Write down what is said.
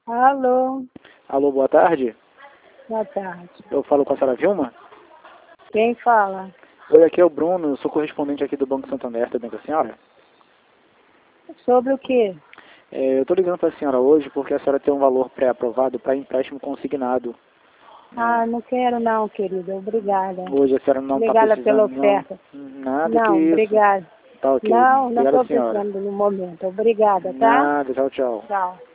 Alô, Alô, boa tarde. boa tarde. Eu falo com a senhora Vilma? Quem fala? Oi, aqui é o Bruno, eu sou correspondente aqui do Banco Santander, tudo bem com a senhora? Sobre o quê? Eu estou ligando para a senhora hoje porque a senhora tem um valor pré-aprovado para empréstimo consignado. Ah, não quero não, querida. Obrigada. Hoje a senhora não está Obrigada pela precisando, não. oferta. Nada que Não, isso. obrigada. Tá ok. Não Obrigado, estou senhora. precisando no momento. Obrigada, tá? Nada, tchau, tchau. Tchau.